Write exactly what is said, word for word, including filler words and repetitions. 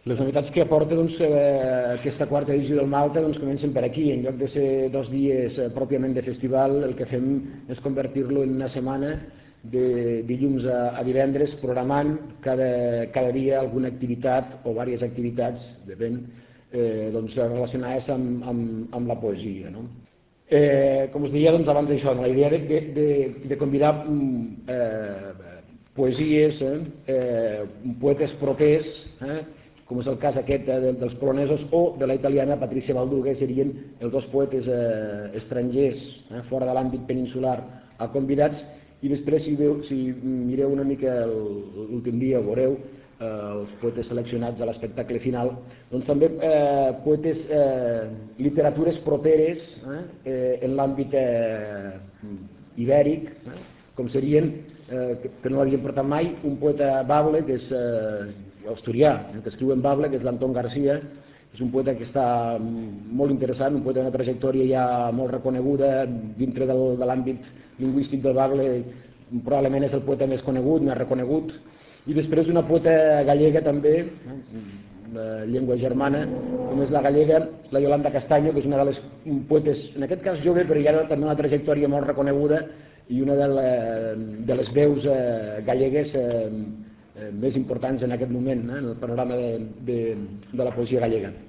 Les novetats que aporta aquesta quarta edició del Malta comencen per aquí. En lloc de ser dos dies pròpiament de festival, el que fem és convertir-lo en una setmana de dilluns a divendres, programant cada dia alguna activitat o diverses activitats, depèn, relacionades amb la poesia. Com us deia abans d'això, la idea de convidar poesies, poetes propers, com és el cas aquest dels polonesos o de la italiana Patrizia Valduga, que serien els dos poetes estrangers fora de l'àmbit peninsular convidats. I després, si mireu una mica l'últim dia, veureu els poetes seleccionats a l'espectacle final, doncs també poetes, literatures properes en l'àmbit ibèric, com serien, que no l'havien portat mai, un poeta bable, que és asturià, que escriu en bable, que és l'Anton Garcia. És un poeta que està molt interessant, un poeta d'una trajectòria ja molt reconeguda dintre de l'àmbit lingüístic del bable, probablement és el poeta més conegut, més reconegut. I després una poeta gallega també, de llengua germana, com és la gallega, la Yolanda Castaño, que és una de les poetes, en aquest cas jove, però ja també una trajectòria molt reconeguda i una de les veus gallegues més importants en aquest moment en el panorama de la poesia gallega.